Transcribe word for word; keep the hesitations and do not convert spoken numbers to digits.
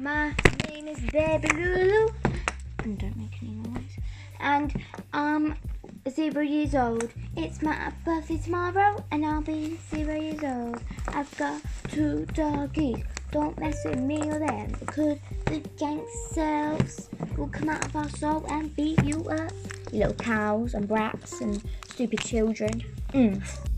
My name is Baby Lulu. And don't make any noise. And I'm zero years old. It's my birthday tomorrow, and I'll be zero years old. I've got two doggies. Don't mess with me or them, because the gang cells will come out of our soul and beat you up. You little cows and brats and stupid children. Mm.